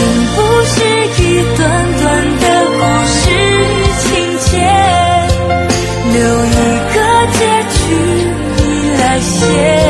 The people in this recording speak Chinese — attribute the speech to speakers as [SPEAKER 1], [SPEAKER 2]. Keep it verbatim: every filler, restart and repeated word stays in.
[SPEAKER 1] 并不是一段段的故事情节，留一个结局你来写。